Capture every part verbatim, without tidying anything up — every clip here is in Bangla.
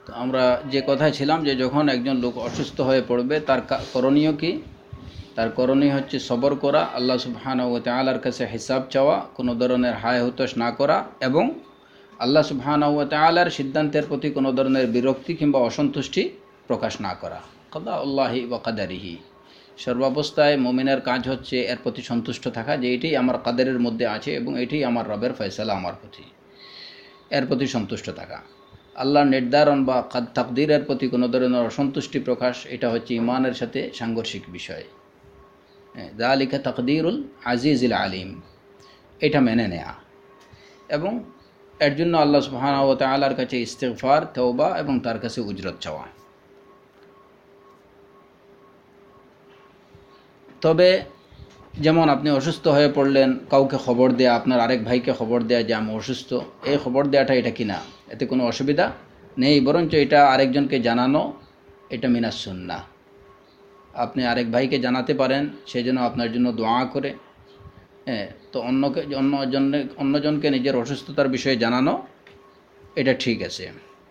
তো আমরা যে কথায় ছিলাম যে যখন একজন লোক অসুস্থ হয়ে পড়বে তার করণীয় কি? তার করণীয় হচ্ছে সবর করা, আল্লাহ সুবহানাহু ওয়া তাআলার কাছে হিসাব চাওয়া, কোনো ধরনের হায় হুতাশ না করা এবং আল্লাহ সুবহানাহু ওয়া তাআলার সিদ্ধান্তের প্রতি কোনো ধরনের বিরক্তি কিংবা অসন্তুষ্টি প্রকাশ না করা। কাদা আল্লাহি ওয়া কাদারিহি, সর্বাবস্থায় মুমিনের কাজ হচ্ছে এর প্রতি সন্তুষ্ট থাকা যে এটাই আমার কাদেরের মধ্যে আছে এবং এটাই আমার রবের ফয়সালা আমার প্রতি, এর প্রতি সন্তুষ্ট থাকা। আল্লাহর নির্ধারণ বা তাকদীরের প্রতি কোনো ধরনের অসন্তুষ্টি প্রকাশ, এটা হচ্ছে ইমানের সাথে সাংঘর্ষিক বিষয়। যালিকা তাকদীরুল আজিজুল আলিম, এটা মেনে নেয়া এবং এর জন্য আল্লাহ সুবহানাহু ওয়া তাআলার কাছে ইস্তিগফার, তওবা এবং তার কাছে উজরত চাওয়া। তবে যেমন আপনি অসুস্থ হয়ে পড়লেন, কাউকে খবর দেয়া, আপনার আরেক ভাইকে খবর দেয়া যে আমি অসুস্থ, এই খবর দেওয়াটা এটা কিনা, এতে কোনো অসুবিধা নেই, বরঞ্চ এটা আরেকজনকে জানানো, এটা মিনাস সুন্নাহ। আপনি আরেক ভাইকে জানাতে পারেন, সে যেন আপনার জন্য দোয়া করে। হ্যাঁ, তো অন্যকে অন্যজনে অন্যজনকে নিজের অসুস্থতার বিষয়ে জানানো, এটা ঠিক আছে।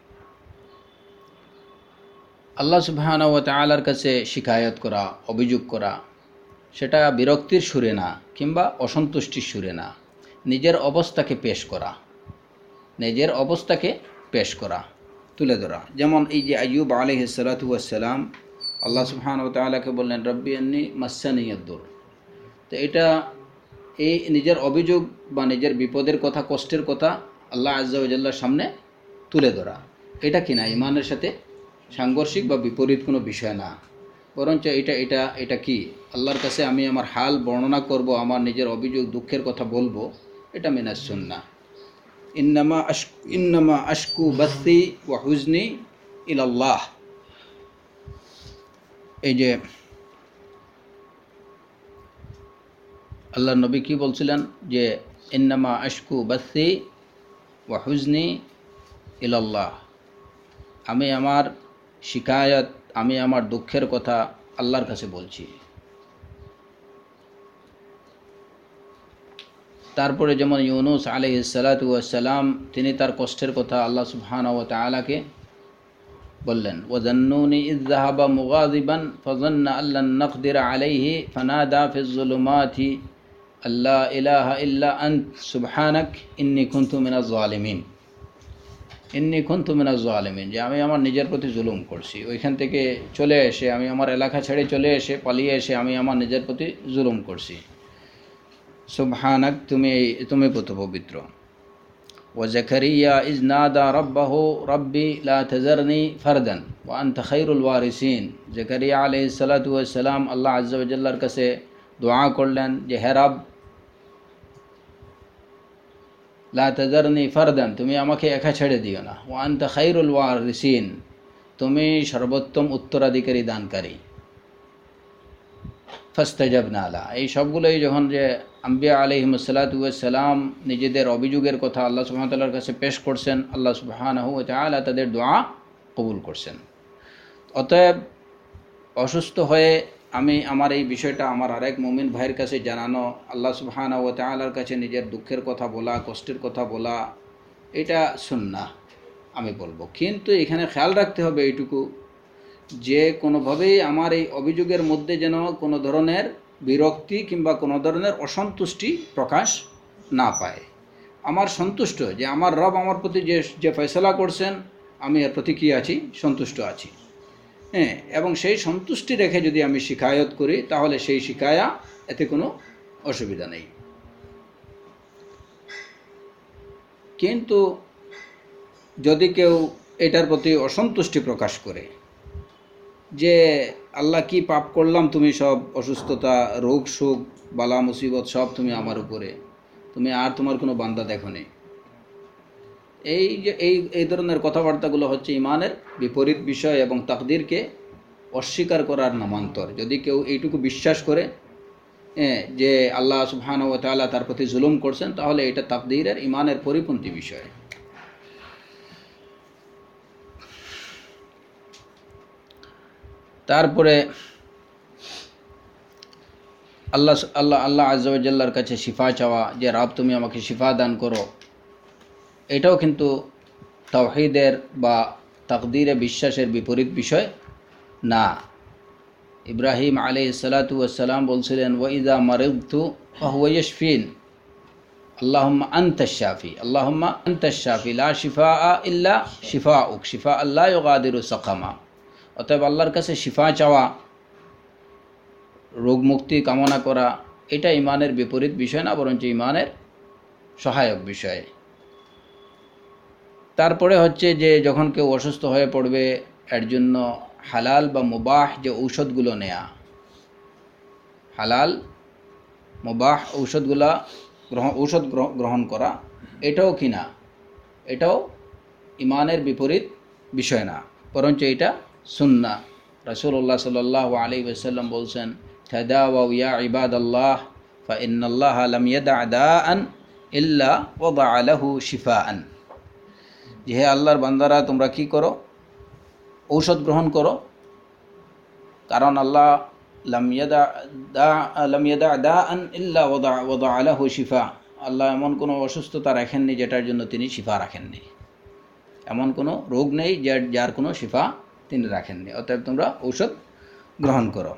আল্লাহ সুবহানাহু ওয়া তাআলার কাছে শিকায়ত করা, অভিযোগ করা, সেটা বিরক্তির সুরে না কিংবা অসন্তুষ্টির সুরে না, নিজের অবস্থাকে পেশ করা, নিজের অবস্থাকে পেশ করা, তুলে ধরা। যেমন এই যে আইয়ুব আলাইহিস সালাতু ওয়াস সালাম আল্লাহ সুবহানাহু ওয়া তাআলাকে বললেন রব্বি আন্নী মাসসানি ইয়াদ-দুর। তো এটা এই নিজের অভিযোগ বা নিজের বিপদের কথা, কষ্টের কথা আল্লাহ আযজা ওয়া জাল্লার সামনে তুলে ধরা, এটা কিনা ইমানের সাথে সাংঘর্ষিক বা বিপরীত কোনো বিষয় না, বরঞ্চ এটা এটা এটা কি আল্লাহর কাছে আমি আমার হাল বর্ণনা করব, আমার নিজের অভিযোগ দুঃখের কথা বলবো, এটা মিনাস সুন্নাহ। ইন্নামা আশকু ইন্নামা আশকু বাসি ওয়া হুজনি ইলাল্লাহ। এই যে আল্লাহর নবী কি বলছিলেন যে ইন্নামা আশকু বাসি ওয়া হুজনি ইলাল্লাহ, আমি আমার শিকায়াত, আমি আমার দুঃখের কথা আল্লাহর কাছে বলছি। তারপরে যেমন ইউনুস আলাইহিস সালাতু ওয়াস সালাম, তিনি তার কষ্টের কথা আল্লাহ সুবহানাহু ওয়া তাআলাকে বললেন, ওয়াজান্নুনি ইয যাহাবা মুগাযিবান ফাযান্না আল্লান নাকদিরা আলাইহি ফানাদা ফিয যুলুমাতি আল্লা ইলাহা ইল্লা আনত সুবহানাক ইন্নী কুনতু মিনাজ জালিমিন। ইন্নী কুনতু মিনাজ জালিমিন, যে আমি আমার নিজের প্রতি জুলুম করছি, ওইখান থেকে চলে এসে, আমি আমার এলাকা ছেড়ে চলে এসে, পালিয়ে এসে আমি আমার নিজের প্রতি জুলুম করছি। সুবহানাক, তুমি তুমি পবিত্র। ওয়া যাকারিয়া ইয নাদা রাব্বাহু রাব্বি লা তাযারনি ফারদান ওয়া আনতা খায়রুল ওয়ারিসিন। যাকারিয়া আলাইহিস সালাতু ওয়াস সালাম আল্লাহ আযজা ওয়া জাল্লার কাছে দোয়া করলেন যে হে রব, লা তাযারনি ফারদান, তুমি আমাকে একা ছেড়ে দিও না, ওয়া আনতা খায়রুল ওয়ারিসিন, তুমি সর্বোত্তম উত্তরাধিকারী দানকারী। ফাস্তাজাবনা লা, এই সবগুলোই যখন যে আম্বিয়া আলাইহিমুস সালাতু ওয়াস সালাম নিজেদের অভিযোগের কথা আল্লাহ সুবহানাহু ওয়া তাআলার কাছে পেশ করছেন, আল্লাহ সুবহানাহু ওয়া তাআলা তাদের দোয়া কবুল করছেন। অতএব অসুস্থ হয়ে আমি আমার এই বিষয়টা আমার আরেক মুমিন ভাইয়ের কাছে জানানো, আল্লাহ সুবহানাহু ওয়া তাআলার কাছে নিজের দুঃখের কথা বলা, কষ্টের কথা বলা, এটা সুন্নাহ আমি বলবো। কিন্তু এখানে খেয়াল রাখতে হবে এইটুকু, যে কোনোভাবেই আমার এই অভিযোগের মধ্যে যেন কোনো ধরনের বিরক্তি কিংবা কোনো ধরনের অসন্তুষ্টি প্রকাশ না পায়। আমার সন্তুষ্ট যে আমার রব আমার প্রতি যে যে ফয়সালা করছেন, আমি এর প্রতি কী আছি, সন্তুষ্ট আছি। হ্যাঁ, এবং সেই সন্তুষ্টি রেখে যদি আমি শিকায়ত করি, তাহলে সেই শিকায়া, এতে কোনো অসুবিধা নেই। কিন্তু যদি কেউ এটার প্রতি অসন্তুষ্টি প্রকাশ করে যে আল্লাহ কি পাপ করলাম, তুমি সব অসুস্থতা, রোগ শোক, বালা মুসিবত সব তুমি আমার উপরে, তুমি আর তোমার কোনো বান্দা দেখো নি, এই যে এই এই ধরনের কথাবার্তাগুলো হচ্ছে ইমানের বিপরীত বিষয় এবং তাকদীরকে অস্বীকার করার নামান্তর। যদি কেউ এইটুকু বিশ্বাস করে যে আল্লাহ সুবহানাহু ওয়া তাআলা তার প্রতি জুলুম করছেন, তাহলে এটা তাকদীরের, ইমানের পরিপন্থী বিষয়। তারপরে আল্লাহ আল্লাহ আল্লাহ আযজা ওয়া জাল্লার কাছে শিফা চাওয়া, যে রব তুমি আমাকে শিফা দান করো, এটাও কিন্তু তাওহীদের বা তাকদীরে বিশ্বাসের বিপরীত বিষয় না। ইব্রাহিম আলাইহিস সালাতু ওয়াস সালাম বলছিলেন, ওয়া ইযা মারিদতু ফাহুয়া ইয়াশফিন, আল্লাহুম্মা আনতাশ শাফি, আল্লাহুম্মা আনতাশ শাফি লা শিফাআ ইল্লা শিফাউক, শিফাআন লা ইউগাদিরু সাকামা। অতএব আল্লাহর কাছে শিফা চাওয়া, রোগ মুক্তি কামনা করা, এটা ইমানের বিপরীত বিষয় না, বরঞ্চ ইমানের সহায়ক বিষয়। তারপরে হচ্ছে যে যখন কেউ অসুস্থ হয়ে পড়বে, এর জন্য হালাল বা মুবাহ যে ঔষধগুলো নেয়া, হালাল মুবাহ ঔষধগুলা গ্রহণ ঔষধ গ্রহণ করা, এটাও কিনা, এটাও ইমানের বিপরীত বিষয় না, বরঞ্চ এটা সুন্নাহ। রাসূলুল্লাহ সাল্লাল্লাহু আলাইহি ওয়াসাল্লাম বলছেন, তাদাওয়াউ ইয়া ইবাদাল্লাহ ফা ইন্নাল্লাহা লাম ইয়াদা দাআন ইল্লা ওয়াদাআ লাহু শিফাআন। যে হে আল্লাহর বান্দারা, তোমরা কি করো? ঔষধ গ্রহণ করো, কারণ আল্লাহ লাম ইয়াদা দা লাম ইয়াদা দাআন ইল্লা ওয়াদাআ ওয়াদাআ লাহু শিফা, আল্লাহ এমন কোনো অসুস্থতা রাখেননি যেটার জন্য তিনি শিফা রাখেননি, এমন কোনো রোগ নেই যার যার কোনো শিফা তিনি রাখেননি। অতএব তোমরা ঔষধ গ্রহণ করো।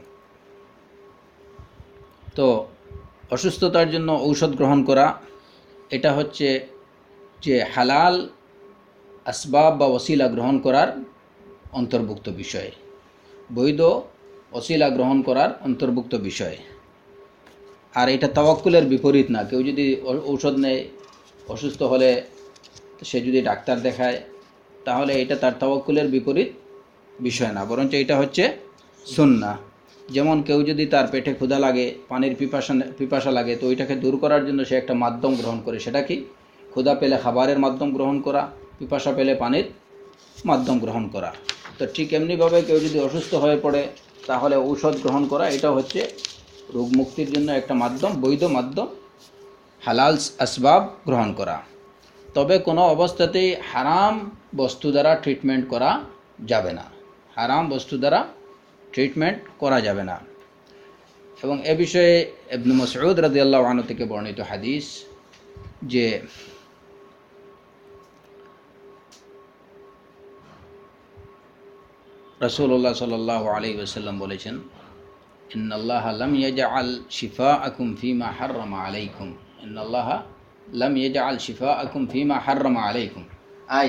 তো অসুস্থতার জন্য ঔষধ গ্রহণ করা, এটা হচ্ছে যে হালাল আসবাব বা ওসিলা গ্রহণ করার অন্তর্ভুক্ত বিষয়, বৈধ ওসিলা গ্রহণ করার অন্তর্ভুক্ত বিষয়। আর এটা তাওয়াক্কুলের বিপরীত না। কেউ যদি ঔষধ নেয়, অসুস্থ হলে সে যদি ডাক্তার দেখায়, তাহলে এটা তার তাওয়াক্কুলের বিপরীত বিষয় না, বরঞ্চ এটা হচ্ছে সুন্নাহ। যেমন কেউ যদি তার পেটে ক্ষুধা লাগে, পানির পিপাসা পিপাসা লাগে, তো ওইটাকে দূর করার জন্য সে একটা মাধ্যম গ্রহণ করে, সেটা কি? ক্ষুধা পেলে খাবারের মাধ্যম গ্রহণ করা, পিপাসা পেলে পানির মাধ্যম গ্রহণ করা। তো ঠিক এমনিভাবে কেউ যদি অসুস্থ হয়ে পড়ে, তাহলে ঔষধ গ্রহণ করা, এটা হচ্ছে রোগ মুক্তির জন্য একটা মাধ্যম, বৈধ মাধ্যম, হালাল আসবাব গ্রহণ করা। তবে কোনো অবস্থাতেই হারাম বস্তু দ্বারা ট্রিটমেন্ট করা যাবে না, হারাম বস্তু দ্বারা ট্রিটমেন্ট করা যাবে না। এবং এ বিষয়ে ইবনে মাসউদ রাদিয়াল্লাহু আনহু থেকে বর্ণিত হাদিস, যে রাসূলুল্লাহ সাল্লাল্লাহু আলাইহি ওয়াসাল্লাম বলেছেন, ইন্নাল্লাহা লাম ইয়াজআল শিফাআকুম ফীমা হাররামা আলাইকুম, ইন্নাল্লাহা লাম ইয়াজআল শিফাআকুম ফীমা হাররামা আলাইকুম। আই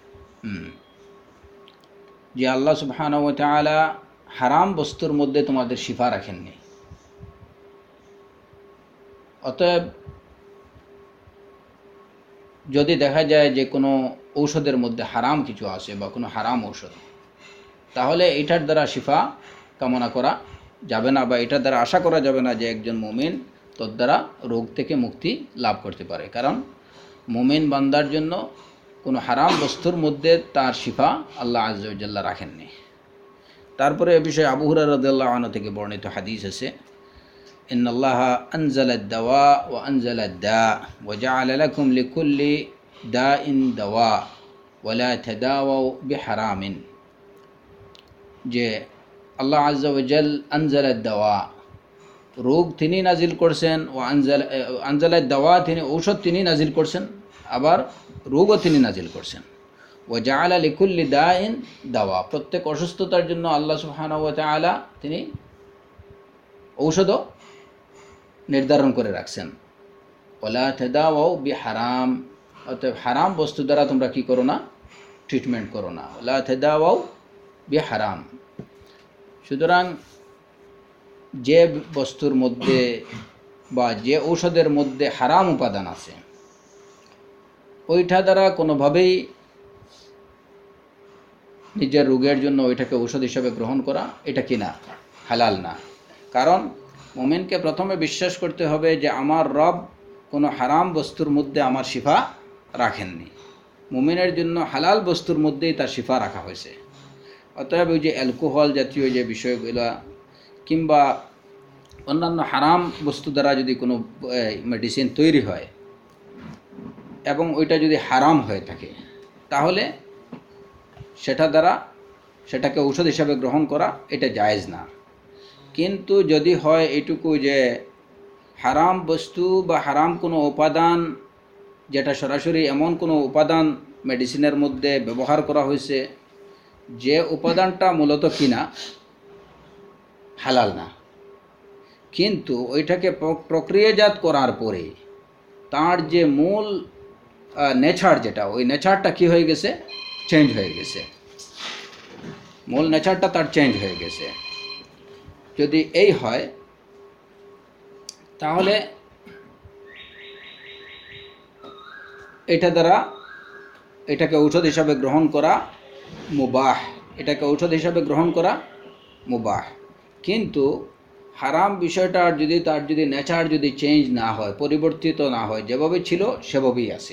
যে আল্লাহ সুবহানাহু ওয়া তাআলা হারাম বস্তুর মধ্যে তোমাদের শিফা রাখেননি। অতএব যদি দেখা যায় যে কোনো ঔষধের মধ্যে হারাম কিছু আছে বা কোনো হারাম ঔষধ, তাহলে এটার দ্বারা শিফা কামনা করা যাবে না, বা এটার দ্বারা আশা করা যাবে না যে একজন মুমিন তোর দ্বারা রোগ থেকে মুক্তি লাভ করতে পারে। কারণ মুমিন বান্দার জন্য কোনো হারাম বস্তুর মধ্যে তার শিফা আল্লাহ আযজা ওয়া জাল্লা রাখেননি। তারপরে এ বিষয়ে আবু হুরায়রা রাদিয়াল্লাহু আনহু থেকে বর্ণিত হাদিস আছে, ইন্নাল্লাহা আনজালা আদ-দাওয়া ওয়া আনজালা আদ-দা ওয়া জাআলা লাকুম লিকুল্লি দাইন দাওয়া ওয়া লা তাদাওয়াউ বিহারামিন। যে আল্লাহ আযজা ওয়া জাল আনজালা আদ-দাওয়া, রোগ তিনি নাজিল করছেন, ও আনজালা আনজালা আদ-দাওয়া, তিনি ঔষধ তিনি নাজিল করছেন, আবার রোগও তিনি নাজিল করছেন। ও জাআলা লিকুল্লি দাইন দাওয়া, প্রত্যেক অসুস্থতার জন্য আল্লাহ সুবহানাহু ওয়া তাআলা তিনি ঔষধও নির্ধারণ করে রাখছেন। ওয়ালা তাদাওয়াউ বিহারাম, অতএব হারাম বস্তু দ্বারা তোমরা কি করো না? ট্রিটমেন্ট করো না। ওয়ালা তাদাওয়াউ বিহারাম। সুতরাং যে বস্তুর মধ্যে বা যে ঔষধের মধ্যে হারাম উপাদান আছে, ওইটা দ্বারা কোনোভাবেই নিজের রোগের জন্য ওইটাকে ঔষধ হিসাবে গ্রহণ করা, এটা কি না? হালাল না। কারণ মুমিনকে প্রথমে বিশ্বাস করতে হবে যে আমার রব কোনো হারাম বস্তুর মধ্যে আমার শিফা রাখেননি। মুমিনের জন্য হালাল বস্তুর মধ্যেই তার শিফা রাখা হয়েছে। অতএব ওই যে অ্যালকোহল জাতীয় যে বিষয়গুলো কিংবা অন্যান্য হারাম বস্তু দ্বারা যদি কোনো মেডিসিন তৈরি হয় এবং ওইটা যদি হারাম হয়ে থাকে, তাহলে সেটা দ্বারা সেটাকে ঔষধ হিসাবে গ্রহণ করা এটা জায়েজ না। কিন্তু যদি হয় এইটুকু যে হারাম বস্তু বা হারাম কোনো উপাদান, যেটা সরাসরি এমন কোনো উপাদান মেডিসিনের মধ্যে ব্যবহার করা হয়েছে যে উপাদানটা মূলত কিনা হালাল না, কিন্তু ওইটাকে প্রক্রিয়াজাত করার পরে তার যে মূল নেচার যেটা, ওই নেচারটা কি হয়ে গেছে, চেঞ্জ হয়ে গেছে, মূল নেচারটা তার চেঞ্জ হয়ে গেছে। যদি এই হয় তাহলে এটা দ্বারা এটাকে ঔষধ হিসাবে গ্রহণ করা মুবাহ, এটাকে ঔষধ হিসাবে গ্রহণ করা মুবাহ। কিন্তু হারাম বিষয়টা যদি তার যদি নেচার যদি চেঞ্জ না হয়, পরিবর্তিত না হয়, যেভাবে ছিল সেভাবেই আছে,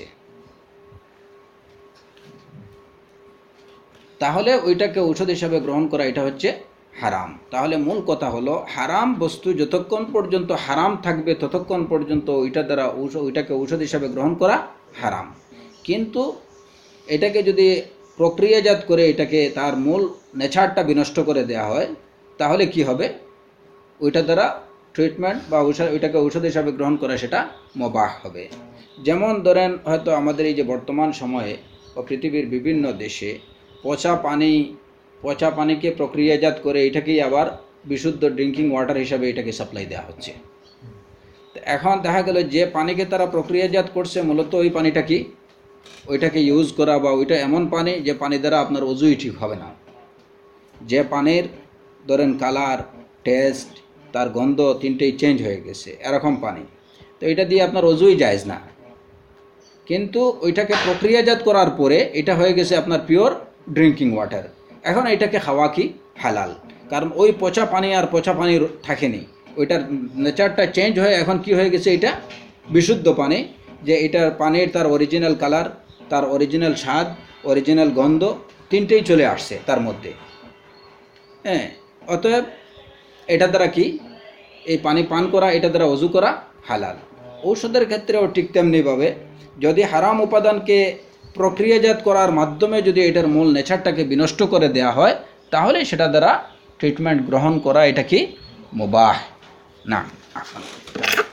তাহলে ওইটাকে ঔষধ হিসাবে গ্রহণ করা এটা হচ্ছে হারাম। তাহলে মূল কথা হলো হারাম বস্তু যতক্ষণ পর্যন্ত হারাম থাকবে ততক্ষণ পর্যন্ত ওইটা দ্বারা ওইটাকে ঔষধ হিসাবে গ্রহণ করা হারাম। কিন্তু এটাকে যদি প্রক্রিয়াজাত করে এটাকে তার মূল নেচারটা বিনষ্ট করে দেওয়া হয়, তাহলে কি হবে, ওইটা দ্বারা ট্রিটমেন্ট বা ঔষধ ওইটাকে ঔষধ হিসাবে গ্রহণ করা সেটা মুবাহ হবে। যেমন ধরেন হয়তো আমাদের এই যে বর্তমান সময়ে ও পৃথিবীর বিভিন্ন দেশে পচা পানি পচা পানিকে প্রক্রিয়াজাত করে এটাকেই আবার বিশুদ্ধ ড্রিঙ্কিং ওয়াটার হিসাবে এটাকে সাপ্লাই দেওয়া হচ্ছে। এখন দেখা গেল যে পানিকে তারা প্রক্রিয়াজাত করছে মূলত ওই পানিটা কি, ওইটাকে ইউজ করা বা ওইটা এমন পানি যে পানি দ্বারা আপনার অজুই ঠিক হবে না, যে পানির ধরেন কালার, টেস্ট, তার গন্ধ তিনটেই চেঞ্জ হয়ে গেছে, এরকম পানি, তো এটা দিয়ে আপনার অজুই জায়েজ না। কিন্তু ওইটাকে প্রক্রিয়াজাত করার পরে এটা হয়ে গেছে আপনার পিওর ড্রিঙ্কিং ওয়াটার। এখন এটাকে খাওয়া কি হালাল, কারণ ওই পচা পানি আর পচা পানি থাকেনি, ওইটার নেচারটা চেঞ্জ হয়ে এখন কি হয়ে গেছে, এটা বিশুদ্ধ পানি, যে এটার পানির তার অরিজিনাল কালার, তার অরিজিনাল স্বাদ, অরিজিনাল গন্ধ তিনটেই চলে আসছে তার মধ্যে। হ্যাঁ, অতএব এটা দ্বারা কি, এই পানি পান করা, এটা দ্বারা অজু করা হালাল। ঔষধের ক্ষেত্রেও ঠিক তেমনিভাবে যদি হারাম উপাদানকে প্রক্রিয়াজাত করার মাধ্যমে যদি এটার মূল নেচারটাকে বিনষ্ট করে দেয়া হয়, তাহলে সেটা দ্বারা ট্রিটমেন্ট গ্রহণ করা এটা কি মুবাহ না।